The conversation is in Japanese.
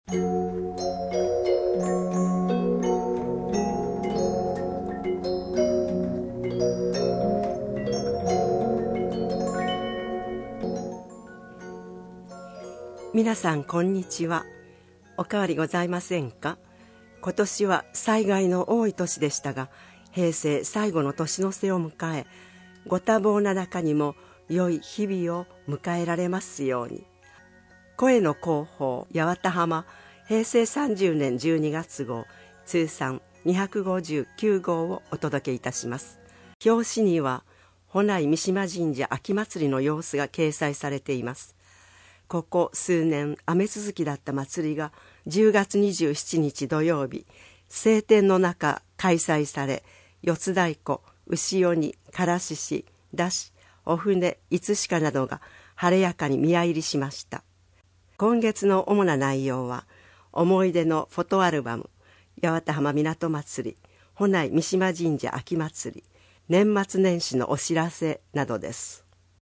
皆さんこんにちは。お変わりございませんか？今年は災害の多い年でしたが、平成最後の年の瀬を迎え、ご多忙な中にも良い日々を迎えられますように。声の広報八幡浜平成30年12月号通算259号をお届けいたします。表紙には保内三島神社秋祭りの様子が掲載されています。ここ数年雨続きだった祭りが10月27日土曜日、晴天の中開催され、四つ太鼓、牛鬼、からしし、山車、お船、いつしかなどが晴れやかに宮入りしました。今月の主な内容は、思い出のフォトアルバム、八幡浜港祭り、保内三島神社秋祭り、年末年始のお知らせなどです。